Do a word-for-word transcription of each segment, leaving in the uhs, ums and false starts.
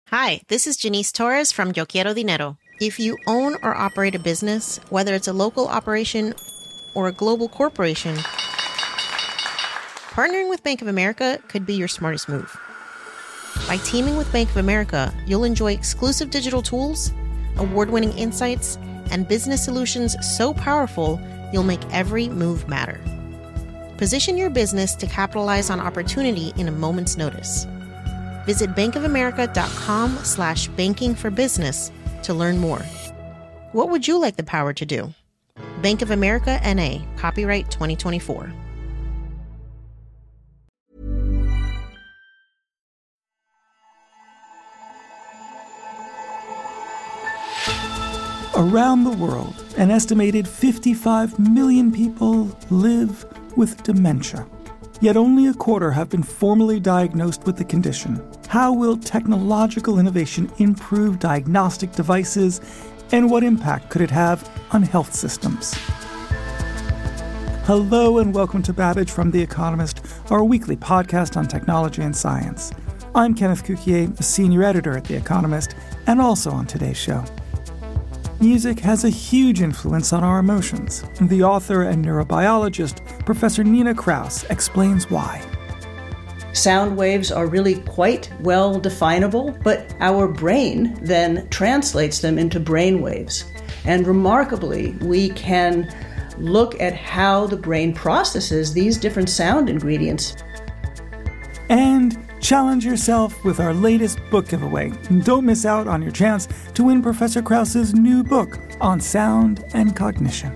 Hi, this is Janice Torres from Yo Quiero Dinero. If you own or operate a business, whether it's a local operation or a global corporation, partnering with Bank of America could be your smartest move. By teaming with Bank of America, you'll enjoy exclusive digital tools, award-winning insights, and business solutions so powerful, you'll make every move matter. Position your business to capitalize on opportunity in a moment's notice. Visit bankofamerica.com slash banking for business to learn more. What would you like the power to do? Bank of America N A, copyright twenty twenty-four. Around the world, an estimated fifty-five million people live with dementia. Yet only a quarter have been formally diagnosed with the condition. How will technological innovation improve diagnostic devices, and what impact could it have on health systems? Hello and welcome to Babbage from The Economist, our weekly podcast on technology and science. I'm Kenneth Cukier, a senior editor at The Economist, and also on today's show. Music has a huge influence on our emotions. The author and neurobiologist, Professor Nina Kraus, explains why. Sound waves are really quite well definable, but our brain then translates them into brain waves. And remarkably, we can look at how the brain processes these different sound ingredients. And challenge yourself with our latest book giveaway. Don't miss out on your chance to win Professor Kraus's new book on sound and cognition.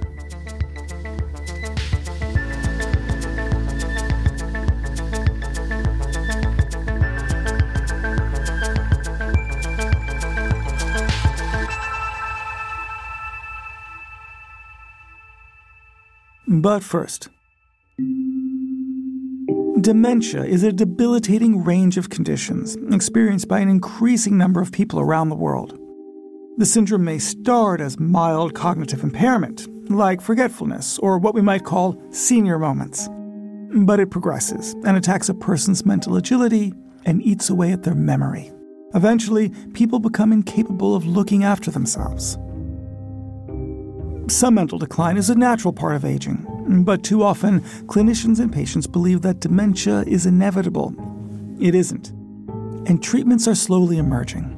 But first, dementia is a debilitating range of conditions experienced by an increasing number of people around the world. The syndrome may start as mild cognitive impairment, like forgetfulness or what we might call senior moments. But it progresses and attacks a person's mental agility and eats away at their memory. Eventually, people become incapable of looking after themselves. Some mental decline is a natural part of aging, but too often, clinicians and patients believe that dementia is inevitable. It isn't. And treatments are slowly emerging.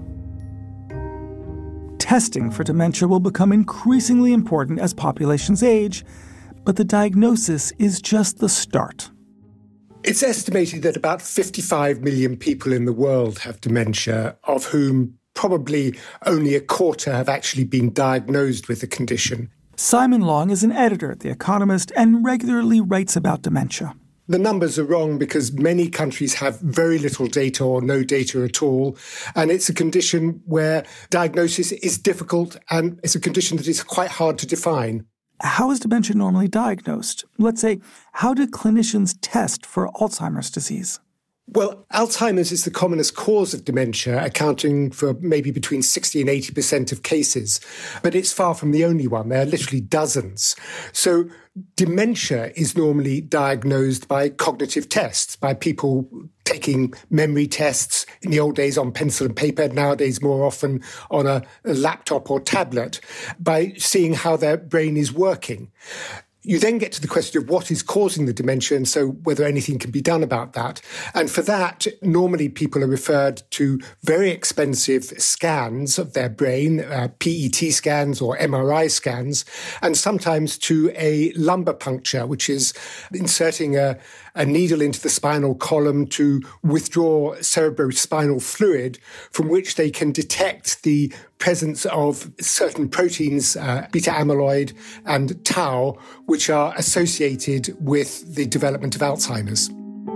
Testing for dementia will become increasingly important as populations age, but the diagnosis is just the start. It's estimated that about fifty-five million people in the world have dementia, of whom probably only a quarter have actually been diagnosed with the condition. Simon Long is an editor at The Economist and regularly writes about dementia. The numbers are wrong because many countries have very little data or no data at all. And it's a condition where diagnosis is difficult and it's a condition that is quite hard to define. How is dementia normally diagnosed? Let's say, how do clinicians test for Alzheimer's disease? Well, Alzheimer's is the commonest cause of dementia, accounting for maybe between sixty and eighty percent of cases. But it's far from the only one. There are literally dozens. So dementia is normally diagnosed by cognitive tests, by people taking memory tests in the old days on pencil and paper, nowadays more often on a, a laptop or tablet, by seeing how their brain is working. You then get to the question of what is causing the dementia and so whether anything can be done about that. And for that, normally people are referred to very expensive scans of their brain, uh, P E T scans or M R I scans, and sometimes to a lumbar puncture, which is inserting a, a needle into the spinal column to withdraw cerebrospinal fluid, from which they can detect the presence of certain proteins, uh, beta amyloid and tau, which are associated with the development of Alzheimer's.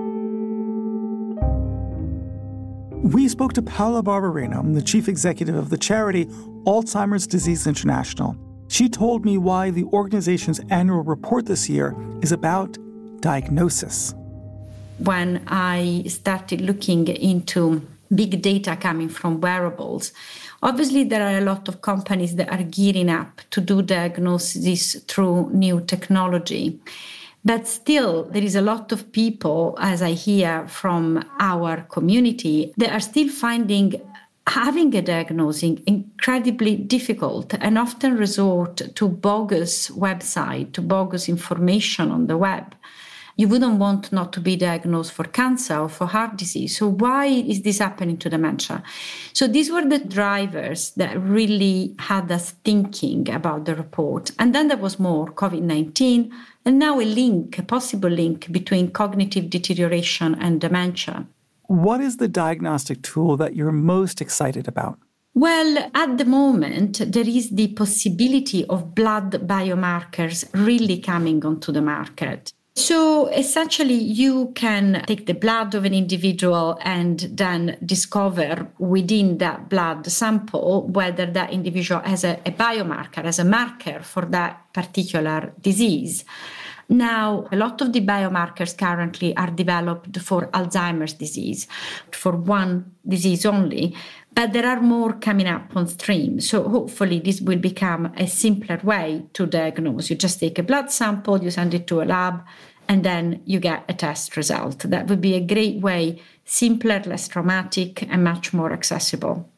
We spoke to Paola Barberino, the chief executive of the charity Alzheimer's Disease International. She told me why the organization's annual report this year is about diagnosis. When I started looking into big data coming from wearables, obviously there are a lot of companies that are gearing up to do diagnosis through new technology. But still, there is a lot of people, as I hear from our community, that are still finding having a diagnosing incredibly difficult and often resort to bogus website, to bogus information on the web. You wouldn't want not to be diagnosed for cancer or for heart disease. So why is this happening to dementia? So these were the drivers that really had us thinking about the report. And then there was more, COVID nineteen, and now a link, a possible link between cognitive deterioration and dementia. What is the diagnostic tool that you're most excited about? Well, at the moment, there is the possibility of blood biomarkers really coming onto the market. So essentially, you can take the blood of an individual and then discover within that blood sample whether that individual has a, a biomarker, as a marker for that particular disease. Now, a lot of the biomarkers currently are developed for Alzheimer's disease, for one disease only, but there are more coming up on stream. So hopefully this will become a simpler way to diagnose. You just take a blood sample, you send it to a lab, and then you get a test result. That would be a great way, simpler, less traumatic, and much more accessible.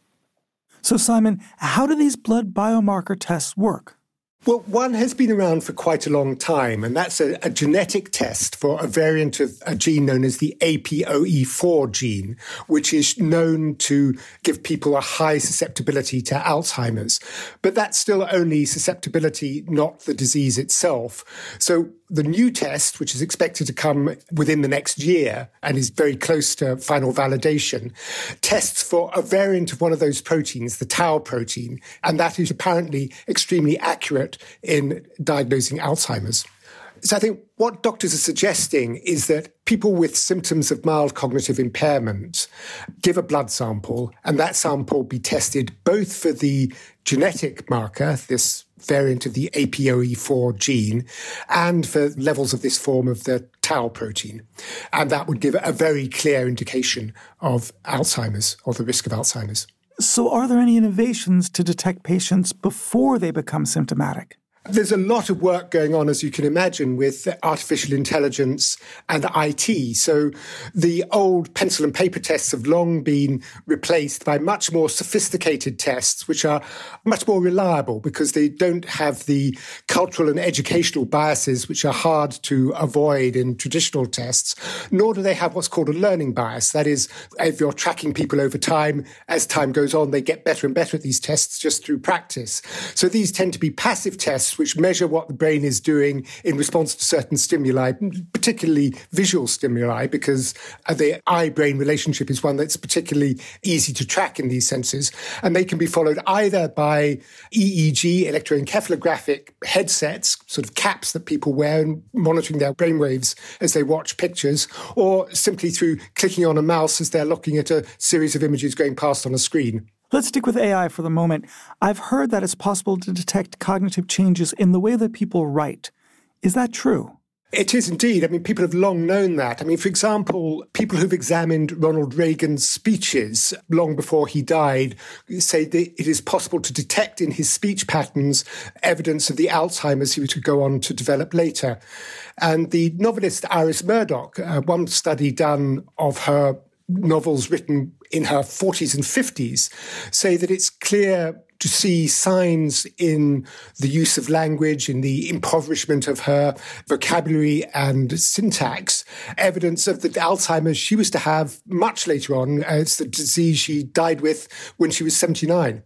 So Simon, how do these blood biomarker tests work? Well, one has been around for quite a long time, and that's a, a genetic test for a variant of a gene known as the A P O E four gene, which is known to give people a high susceptibility to Alzheimer's. But that's still only susceptibility, not the disease itself. So the new test, which is expected to come within the next year and is very close to final validation, tests for a variant of one of those proteins, the tau protein, and that is apparently extremely accurate in diagnosing Alzheimer's. So I think what doctors are suggesting is that people with symptoms of mild cognitive impairment give a blood sample, and that sample be tested both for the genetic marker, this variant of the A P O E four gene, and for levels of this form of the tau protein. And that would give a very clear indication of Alzheimer's or the risk of Alzheimer's. So are there any innovations to detect patients before they become symptomatic? There's a lot of work going on, as you can imagine, with artificial intelligence and I T. So the old pencil and paper tests have long been replaced by much more sophisticated tests, which are much more reliable because they don't have the cultural and educational biases which are hard to avoid in traditional tests, nor do they have what's called a learning bias. That is, if you're tracking people over time, as time goes on, they get better and better at these tests just through practice. So these tend to be passive tests which measure what the brain is doing in response to certain stimuli, particularly visual stimuli, because the eye-brain relationship is one that's particularly easy to track in these senses. And they can be followed either by E E G, electroencephalographic headsets, sort of caps that people wear and monitoring their brainwaves as they watch pictures, or simply through clicking on a mouse as they're looking at a series of images going past on a screen. Let's stick with A I for the moment. I've heard that it's possible to detect cognitive changes in the way that people write. Is that true? It is indeed. I mean, people have long known that. I mean, for example, people who've examined Ronald Reagan's speeches long before he died say that it is possible to detect in his speech patterns evidence of the Alzheimer's he was to go on to develop later. And the novelist Iris Murdoch, uh, one study done of her novels written in her forties and fifties, say that it's clear to see signs in the use of language, in the impoverishment of her vocabulary and syntax, evidence of the Alzheimer's she was to have much later on. It's the disease she died with when she was seventy-nine.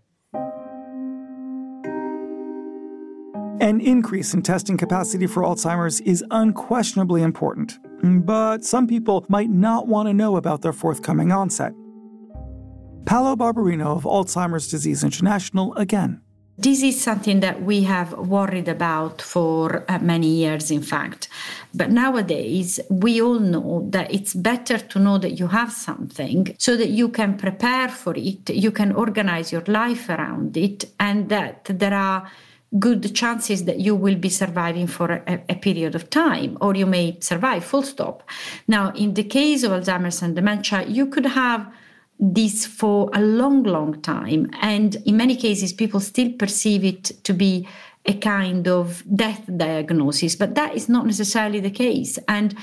An increase in testing capacity for Alzheimer's is unquestionably important, but some people might not want to know about their forthcoming onset. Paolo Barberino of Alzheimer's Disease International again. This is something that we have worried about for uh, many years, in fact. But nowadays, we all know that it's better to know that you have something so that you can prepare for it, you can organize your life around it, and that there are good chances that you will be surviving for a, a period of time, or you may survive, full stop. Now, in the case of Alzheimer's and dementia, you could have this for a long, long time. And in many cases, people still perceive it to be a kind of death diagnosis, but that is not necessarily the case. And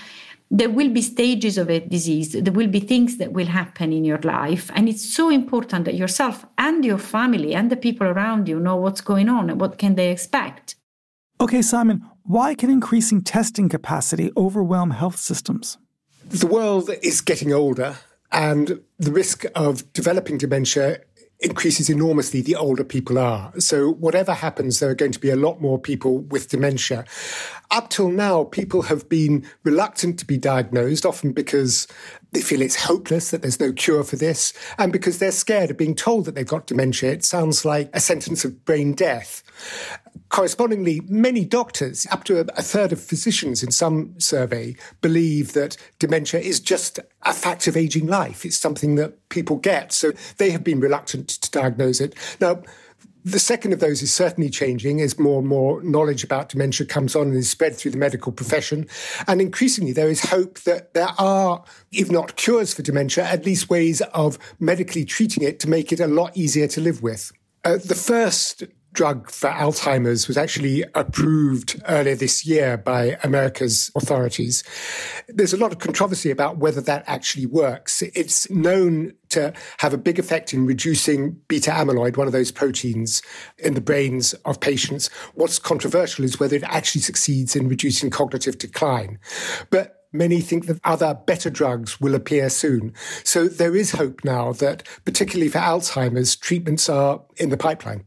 there will be stages of a disease. There will be things that will happen in your life. And it's so important that yourself and your family and the people around you know what's going on and what can they expect. Okay, Simon, why can increasing testing capacity overwhelm health systems? The world is getting older, and the risk of developing dementia increases enormously the older people are. So whatever happens, there are going to be a lot more people with dementia. Up till now, people have been reluctant to be diagnosed, often because they feel it's hopeless, that there's no cure for this, and because they're scared of being told that they've got dementia. It sounds like a sentence of brain death. Correspondingly, many doctors, up to a third of physicians in some survey, believe that dementia is just a fact of aging life. It's something that people get. So they have been reluctant to diagnose it. Now, the second of those is certainly changing as more and more knowledge about dementia comes on and is spread through the medical profession. And increasingly, there is hope that there are, if not cures for dementia, at least ways of medically treating it to make it a lot easier to live with. Uh, the first drug for Alzheimer's was actually approved earlier this year by America's authorities. There's a lot of controversy about whether that actually works. It's known to have a big effect in reducing beta amyloid, one of those proteins in the brains of patients. What's controversial is whether it actually succeeds in reducing cognitive decline. But many think that other better drugs will appear soon. So there is hope now that, particularly for Alzheimer's, treatments are in the pipeline.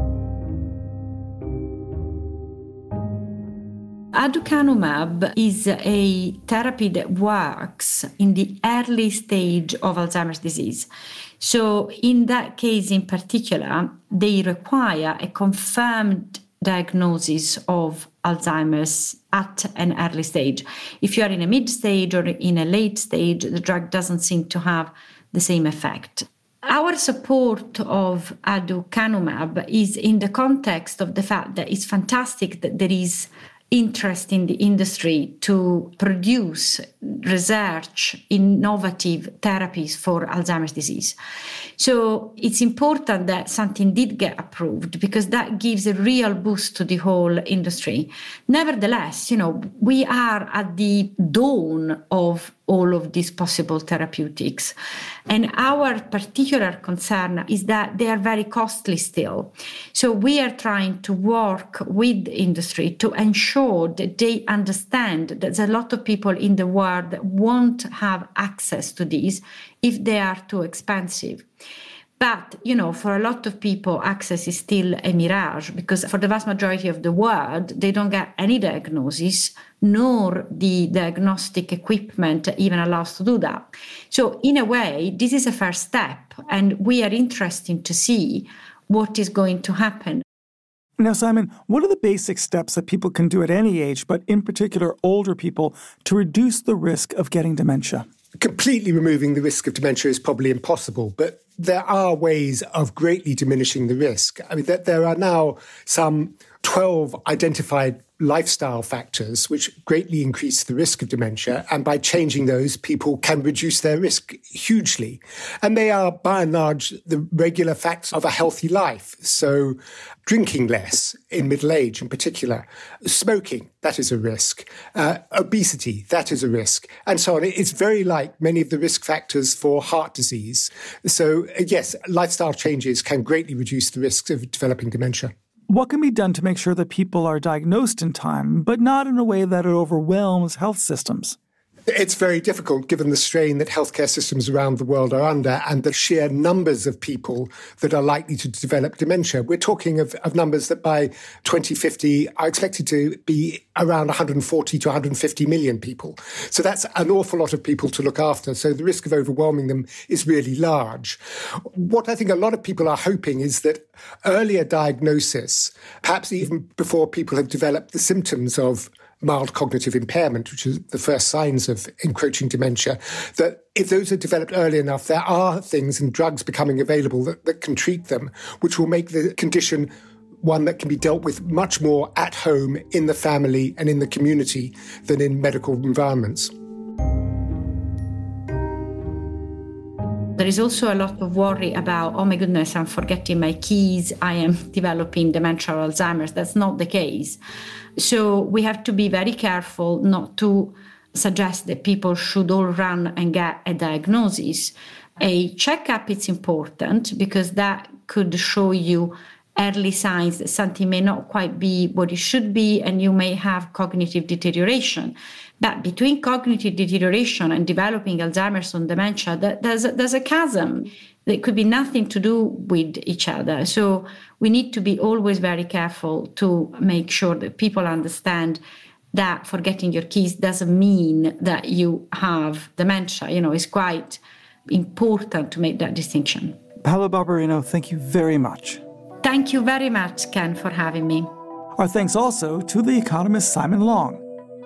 Aducanumab is a therapy that works in the early stage of Alzheimer's disease. So in that case in particular, they require a confirmed diagnosis of Alzheimer's at an early stage. If you are in a mid stage or in a late stage, the drug doesn't seem to have the same effect. Our support of aducanumab is in the context of the fact that it's fantastic that there is interest in the industry to produce research, innovative therapies for Alzheimer's disease. So it's important that something did get approved because that gives a real boost to the whole industry. Nevertheless, you know, we are at the dawn of all of these possible therapeutics. And our particular concern is that they are very costly still. So we are trying to work with the industry to ensure that they understand that there's a lot of people in the world that won't have access to these if they are too expensive. But, you know, for a lot of people, access is still a mirage because for the vast majority of the world, they don't get any diagnosis, nor the diagnostic equipment even allows to do that. So in a way, this is a first step, and we are interested to see what is going to happen. Now, Simon, what are the basic steps that people can do at any age, but in particular older people, to reduce the risk of getting dementia? Completely removing the risk of dementia is probably impossible, but there are ways of greatly diminishing the risk. I mean, there are now some twelve identified lifestyle factors which greatly increase the risk of dementia, and by changing those, people can reduce their risk hugely. And they are, by and large, the regular facts of a healthy life. So drinking less in middle age in particular, smoking, that is a risk, uh, obesity, that is a risk, and so on. It's very like many of the risk factors for heart disease. So yes, lifestyle changes can greatly reduce the risks of developing dementia. What can be done to make sure that people are diagnosed in time, but not in a way that it overwhelms health systems? It's very difficult given the strain that healthcare systems around the world are under and the sheer numbers of people that are likely to develop dementia. We're talking of, of numbers that by twenty fifty are expected to be around one hundred forty to one hundred fifty million people. So that's an awful lot of people to look after. So the risk of overwhelming them is really large. What I think a lot of people are hoping is that earlier diagnosis, perhaps even before people have developed the symptoms of mild cognitive impairment, which is the first signs of encroaching dementia, that if those are developed early enough, there are things and drugs becoming available that, that can treat them, which will make the condition one that can be dealt with much more at home, in the family and in the community than in medical environments. There is also a lot of worry about, oh my goodness, I'm forgetting my keys, I am developing dementia or Alzheimer's. That's not the case. So we have to be very careful not to suggest that people should all run and get a diagnosis. A checkup is important because that could show you early signs that something may not quite be what it should be, and you may have cognitive deterioration. But between cognitive deterioration and developing Alzheimer's or dementia, there's a, there's a chasm that could be nothing to do with each other. So we need to be always very careful to make sure that people understand that forgetting your keys doesn't mean that you have dementia. You know, it's quite important to make that distinction. Paola Barberino, thank you very much. Thank you very much, Ken, for having me. Our thanks also to the economist Simon Long.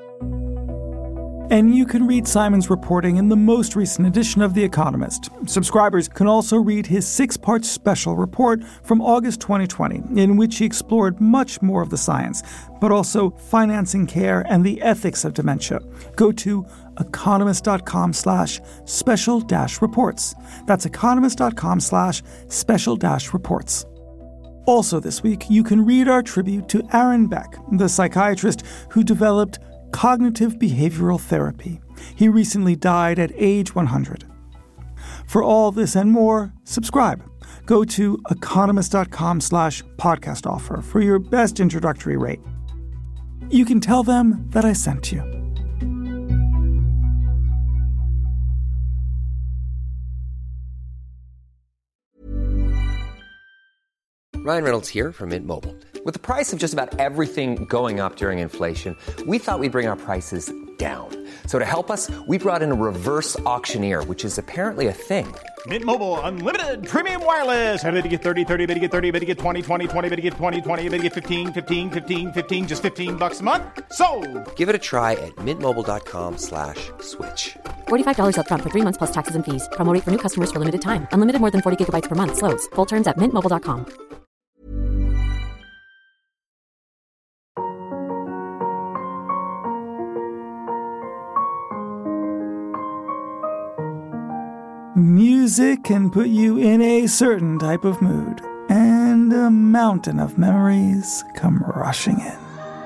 And you can read Simon's reporting in the most recent edition of The Economist. Subscribers can also read his six-part special report from August twenty twenty, in which he explored much more of the science, but also financing care and the ethics of dementia. Go to economist.com slash special dash reports. That's economist.com slash special dash reports. Also this week, you can read our tribute to Aaron Beck, the psychiatrist who developed cognitive behavioral therapy. He recently died at age one hundred. For all this and more, subscribe. Go to economist.com slash podcast offer for your best introductory rate. You can tell them that I sent you. Ryan Reynolds here from Mint Mobile. With the price of just about everything going up during inflation, we thought we'd bring our prices down. So to help us, we brought in a reverse auctioneer, which is apparently a thing. Mint Mobile Unlimited Premium Wireless. How to get thirty, thirty, how to get thirty, how to get twenty, twenty, twenty, how to get twenty, twenty, how to get fifteen, fifteen, fifteen, fifteen, just fifteen bucks a month? Sold! Give it a try at mintmobile.com slash switch. forty-five dollars up front for three months plus taxes and fees. Promo rate for new customers for limited time. Unlimited more than forty gigabytes per month. Slows full terms at mint mobile dot com. Music can put you in a certain type of mood, and a mountain of memories come rushing in.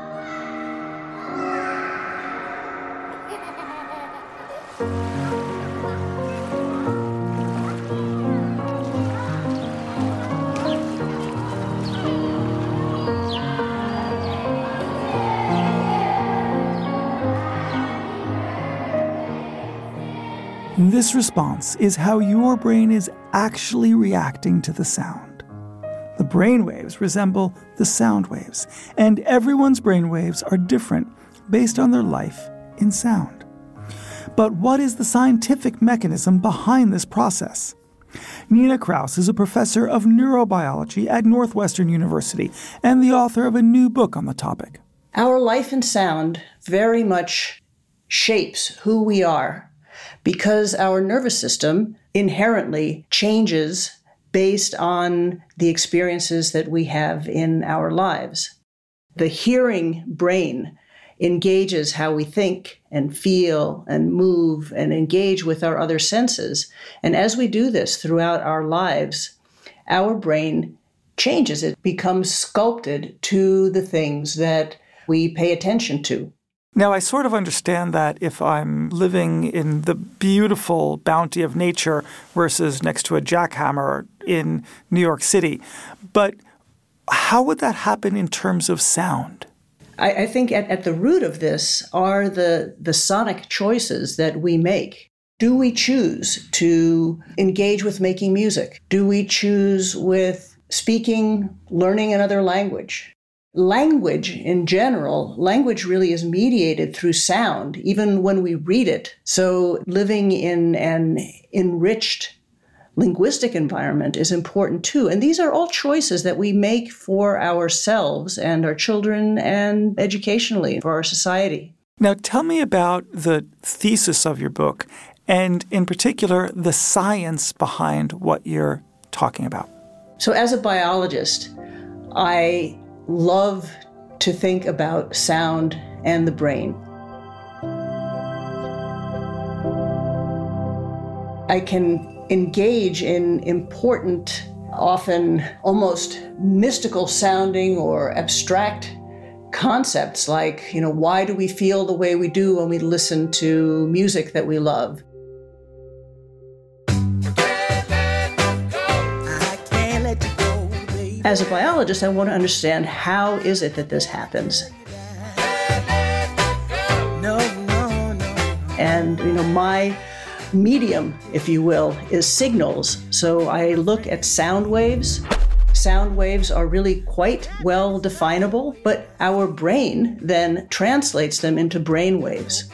This response is how your brain is actually reacting to the sound. The brain waves resemble the sound waves, and everyone's brain waves are different based on their life in sound. But what is the scientific mechanism behind this process? Nina Kraus is a professor of neurobiology at Northwestern University and the author of a new book on the topic. Our life in sound very much shapes who we are, because our nervous system inherently changes based on the experiences that we have in our lives. The hearing brain engages how we think and feel and move and engage with our other senses. And as we do this throughout our lives, our brain changes. It becomes sculpted to the things that we pay attention to. Now, I sort of understand that if I'm living in the beautiful bounty of nature versus next to a jackhammer in New York City. But how would that happen in terms of sound? I, I think at, at the root of this are the, the sonic choices that we make. Do we choose to engage with making music? Do we choose with speaking, learning another language? Language in general, language really is mediated through sound, even when we read it. So living in an enriched linguistic environment is important too. And these are all choices that we make for ourselves and our children and educationally for our society. Now tell me about the thesis of your book and in particular the science behind what you're talking about. So as a biologist, I love to think about sound and the brain. I can engage in important, often almost mystical sounding or abstract concepts like, you know, why do we feel the way we do when we listen to music that we love? As a biologist, I want to understand, how is it that this happens? No, no, no. And, you know, my medium, if you will, is signals. So I look at sound waves. Sound waves are really quite well definable, but our brain then translates them into brain waves.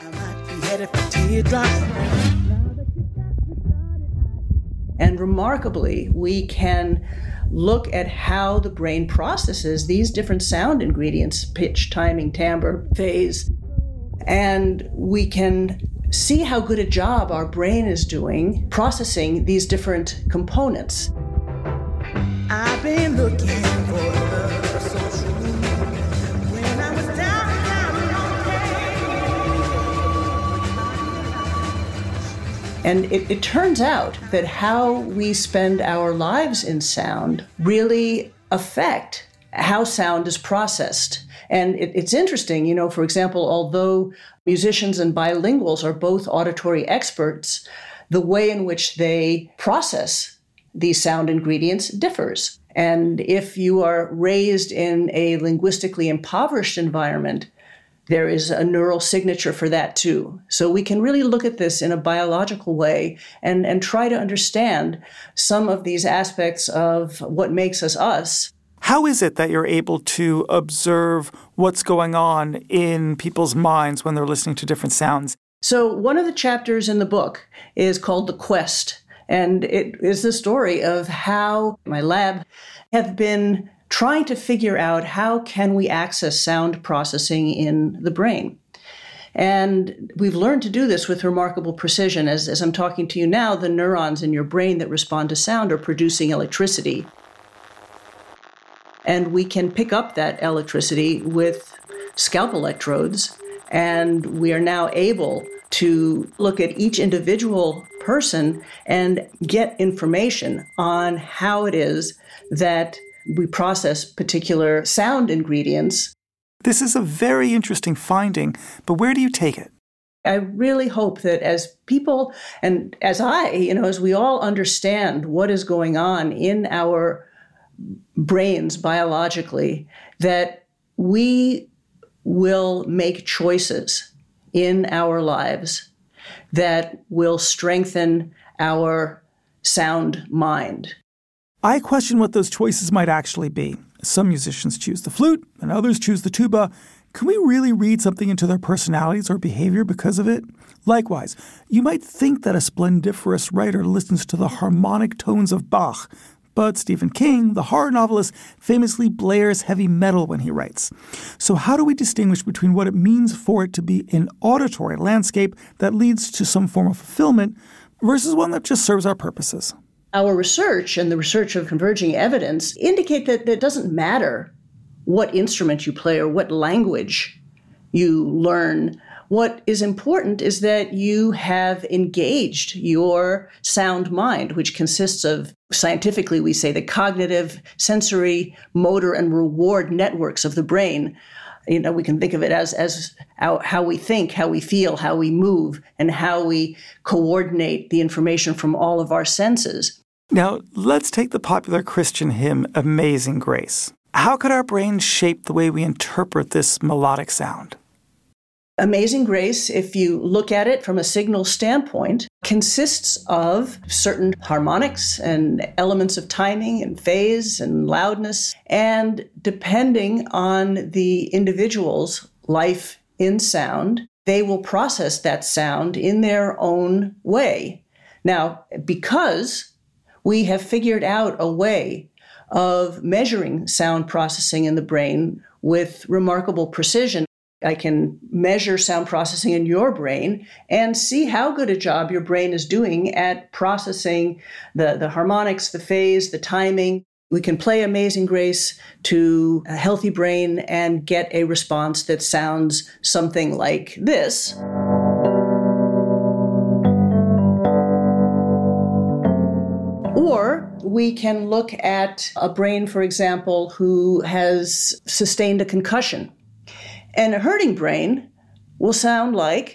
And remarkably, we can look at how the brain processes these different sound ingredients, pitch, timing, timbre, phase, and we can see how good a job our brain is doing processing these different components. I've been looking for love so true when I was down, down, And it, it turns out that how we spend our lives in sound really affect how sound is processed. And it, it's interesting, you know, for example, although musicians and bilinguals are both auditory experts, the way in which they process these sound ingredients differs. And if you are raised in a linguistically impoverished environment, there is a neural signature for that too. So we can really look at this in a biological way and, and try to understand some of these aspects of what makes us us. How is it that you're able to observe what's going on in people's minds when they're listening to different sounds? So one of the chapters in the book is called The Quest, and it is the story of how my lab have been trying to figure out how can we access sound processing in the brain. And we've learned to do this with remarkable precision. As, as I'm talking to you now, the neurons in your brain that respond to sound are producing electricity. And we can pick up that electricity with scalp electrodes, and we are now able to look at each individual person and get information on how it is that we process particular sound ingredients. This is a very interesting finding, but where do you take it? I really hope that as people, and as I, you know, as we all understand what is going on in our brains biologically, that we will make choices in our lives that will strengthen our sound mind. I question what those choices might actually be. Some musicians choose the flute and others choose the tuba. Can we really read something into their personalities or behavior because of it? Likewise, you might think that a splendiferous writer listens to the harmonic tones of Bach, but Stephen King, the horror novelist, famously blares heavy metal when he writes. So how do we distinguish between what it means for it to be an auditory landscape that leads to some form of fulfillment versus one that just serves our purposes? Our research and the research of converging evidence indicate that it doesn't matter what instrument you play or what language you learn. What is important is that you have engaged your sound mind, which consists of, scientifically we say, the cognitive, sensory, motor, and reward networks of the brain. You know, we can think of it as, as how, how we think, how we feel, how we move, and how we coordinate the information from all of our senses. Now, let's take the popular Christian hymn, Amazing Grace. How could our brains shape the way we interpret this melodic sound? Amazing Grace, if you look at it from a signal standpoint, consists of certain harmonics and elements of timing and phase and loudness. And depending on the individual's life in sound, they will process that sound in their own way. Now, because we have figured out a way of measuring sound processing in the brain with remarkable precision, I can measure sound processing in your brain and see how good a job your brain is doing at processing the, the harmonics, the phase, the timing. We can play Amazing Grace to a healthy brain and get a response that sounds something like this. Or we can look at a brain, for example, who has sustained a concussion. And a hurting brain will sound like...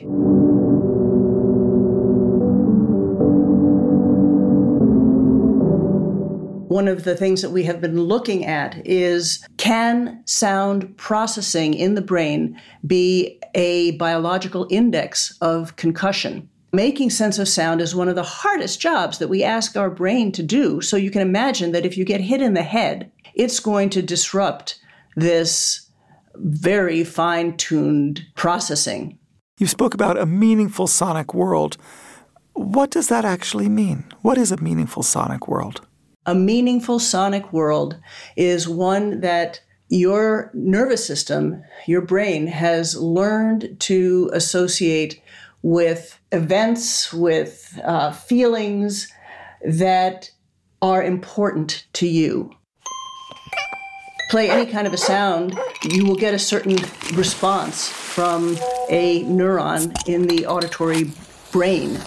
One of the things that we have been looking at is, can sound processing in the brain be a biological index of concussion? Making sense of sound is one of the hardest jobs that we ask our brain to do. So you can imagine that if you get hit in the head, it's going to disrupt this very fine-tuned processing. You spoke about a meaningful sonic world. What does that actually mean? What is a meaningful sonic world? A meaningful sonic world is one that your nervous system, your brain, has learned to associate with events, with uh, feelings that are important to you. Play any kind of a sound, you will get a certain response from a neuron in the auditory brain.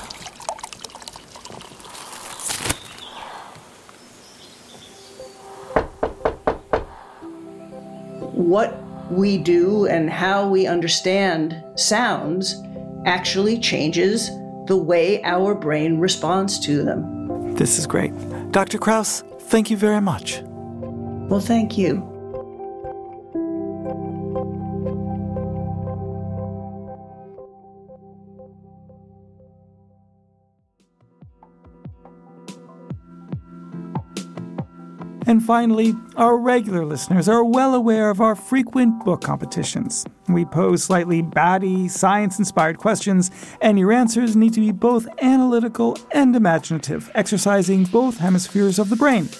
What we do and how we understand sounds actually changes the way our brain responds to them. This is great. Doctor Krauss, thank you very much. Well, thank you. And finally, our regular listeners are well aware of our frequent book competitions. We pose slightly batty, science-inspired questions, and your answers need to be both analytical and imaginative, exercising both hemispheres of the brain.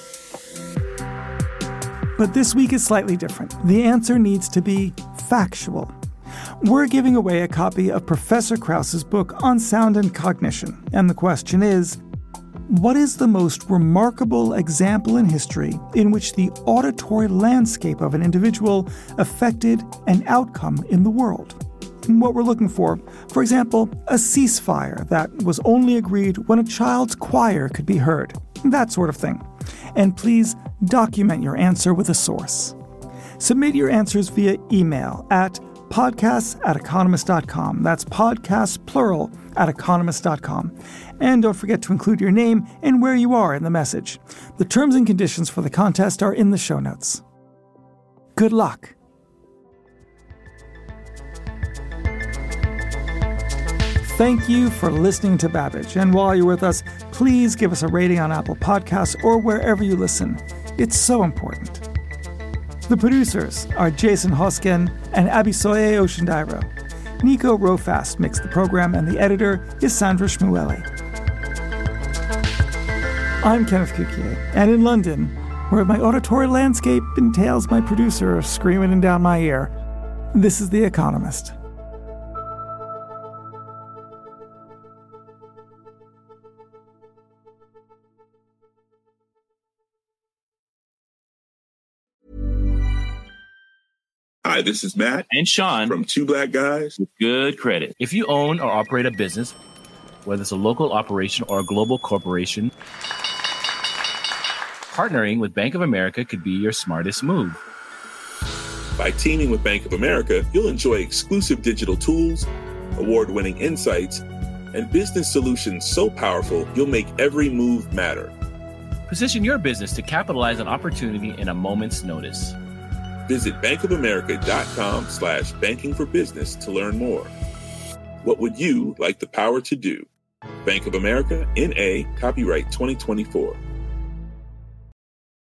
But this week is slightly different. The answer needs to be factual. We're giving away a copy of Professor Krauss's book on sound and cognition, and the question is, what is the most remarkable example in history in which the auditory landscape of an individual affected an outcome in the world? What we're looking for, for example, a ceasefire that was only agreed when a child's choir could be heard, that sort of thing. And please document your answer with a source. Submit your answers via email at podcasts at economist dot com. That's podcasts, plural, at economist dot com. And don't forget to include your name and where you are in the message. The terms and conditions for the contest are in the show notes. Good luck. Thank you for listening to Babbage. And while you're with us, please give us a rating on Apple Podcasts or wherever you listen. It's so important. The producers are Jason Hosken and Abisoye Oshindairo. Nico Rofast makes the program, and the editor is Sandra Shmueli. I'm Kenneth Cukier, and in London, where my auditory landscape entails my producer screaming in down my ear, this is The Economist. Hi, this is Matt and Sean from Two Black Guys with Good Credit. If you own or operate a business, whether it's a local operation or a global corporation, partnering with Bank of America could be your smartest move. By teaming with Bank of America, you'll enjoy exclusive digital tools, award-winning insights, and business solutions so powerful you'll make every move matter. Position your business to capitalize on opportunity in a moment's notice. Visit bankofamerica.com slash banking for business to learn more. What would you like the power to do? Bank of America, N A, copyright twenty twenty-four.